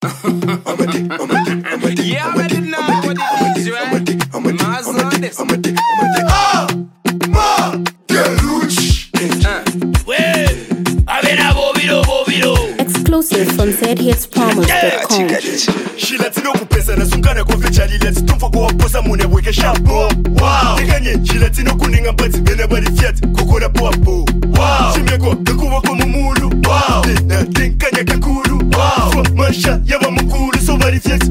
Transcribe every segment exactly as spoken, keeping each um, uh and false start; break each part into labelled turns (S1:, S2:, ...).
S1: Yeah, I already know what it is, right? Mars on this.
S2: Ah, ma, Deluch.
S3: Well, I mean, I bobilo, bobilo.
S4: Exclusive from z hits promos dot com.
S2: She lets no kupesa na sungana kwa fechali. Let's tumfa kwa posa mune weke shapo. Wow. Tekanye, she lets no kuninga bati bene bari fiat kokora poapo. Wow. Shimeko, kukuwa kwa mumulu. Wow. Na tenkanya kakuru. Wow. Fwa masha yaba mukuru so bari fiat.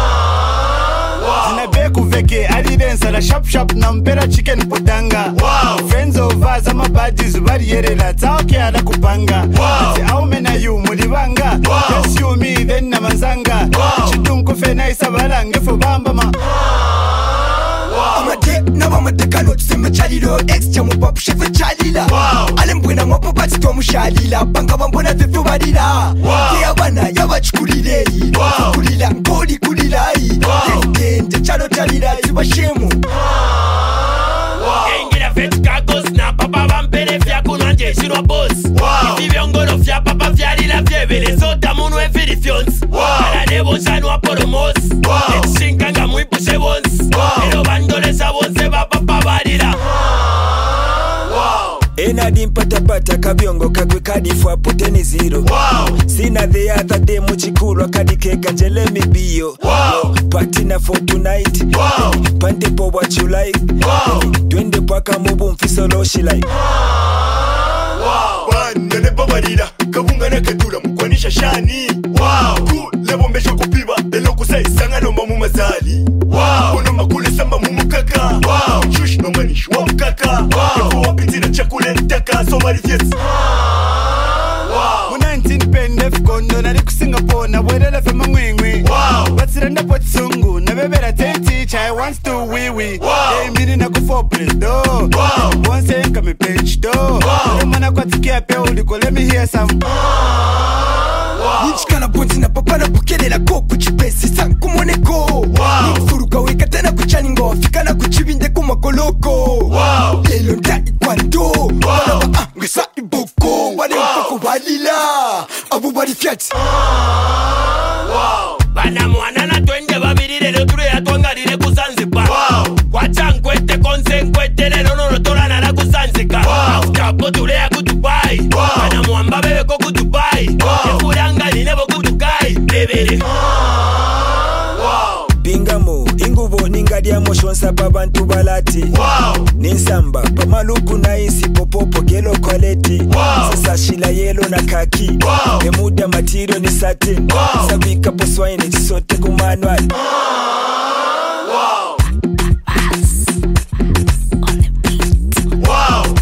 S5: Zinabeku veke alidensa la shop shop na mpera chicken potanga. Wow. Friends over zama badges bari yerela taoke ala kupanga. Wow. Ati aume na yu mulibanga. Wow. Yes you me then na manzanga. Wow. Chidunku fena isabalange fo bamba ma.
S2: Wow. Amade na wamade kano tuseme chalilo ex chamu papu shefe chalila. Wow. Alembwena mwapo bati tomu shalila. Banga wambona vifu badila. Wow. Kia wana yawa chukulile. Wow. Kulila nkoli kulila. Wow. Nje chalo chalila ziba shemu.
S3: Wow. Engira fetu kakos na papa vampere fya kunanje shirwa boss. Wow. Ifi vyongolo fya papa fya lila fye vele sota munu e firi fyons. Wow. Ala nebo shanu wa poromos. Wow. Eti shinkanga muipushe wons. Wow. Ero bandole sa wonse va papa badila. Wow.
S6: Ena dimpata pata kabiongo kakwe kadi fwa poteni zero. Wow. Sina the other day muchikuru kadi keka njele mibiyo. Wow. Party na for tonight. Wow. Pante po what you like. Wow. Twende paka mubu mfiso loshi like.
S2: Wow. Wana nepa badila kabunga na kadula mkwanisha shani. Wow. Ku lebo mbesho kupiba elo kusai sanga no mamu mazali. Wow. Ono makule samba mumu kaka. Wow. Shush no manish wa mkaka. Wow. Yako wapiti na chakule ntaka so marifies. Wow.
S5: Mu nineteen pendef kondo na liku Singapore na wedela fema ngwingwi. Wow. Batsiranda potsungu na bebera tenti chai wants to wee wee. Wow. Hey mini na kufo place do. Wow. Once enka me page do. Wow. Ule mana kwa tikia pe uliko let me hear some.
S2: Wow. Nichikana bonzi na papa na bukele la koku chipesi sanku moneko. Wow. Nifuruka weka tena kuchaningo fika na kuchibinde kumakoloko. Wow. Lelo nda ikwando. Wow. Wana wa ah ngesa iboko. Wane mpako walila abu bari fiat.
S3: Wow. Bana mwana na twende babiri lelo ture ya tuangalile kusanzipa. Wow. Wacha nkwete konse nkwete lelo nono tola na la kusanzika. Wow. Aftapo tule ya kutubai. Wow. Bana mwamba bebe ko kutubai. Wow. Efuranga nilebo kutukai. Bebele. Wow.
S6: Bingamo, ingubo ningadia moshonsa babantu balati. Wow. Ninsamba, pamaluku na isi popopo gelo quality. Wow. Sasa shila yelo na kaki. Wow. Emuda material ni satin. Wow. Sabika poswaini chisote kumanual.
S2: Wow. Wow.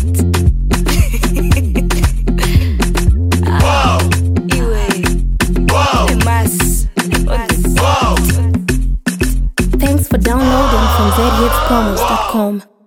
S2: Wow. Wow.
S4: Thanks for downloading from z hits promos dot com.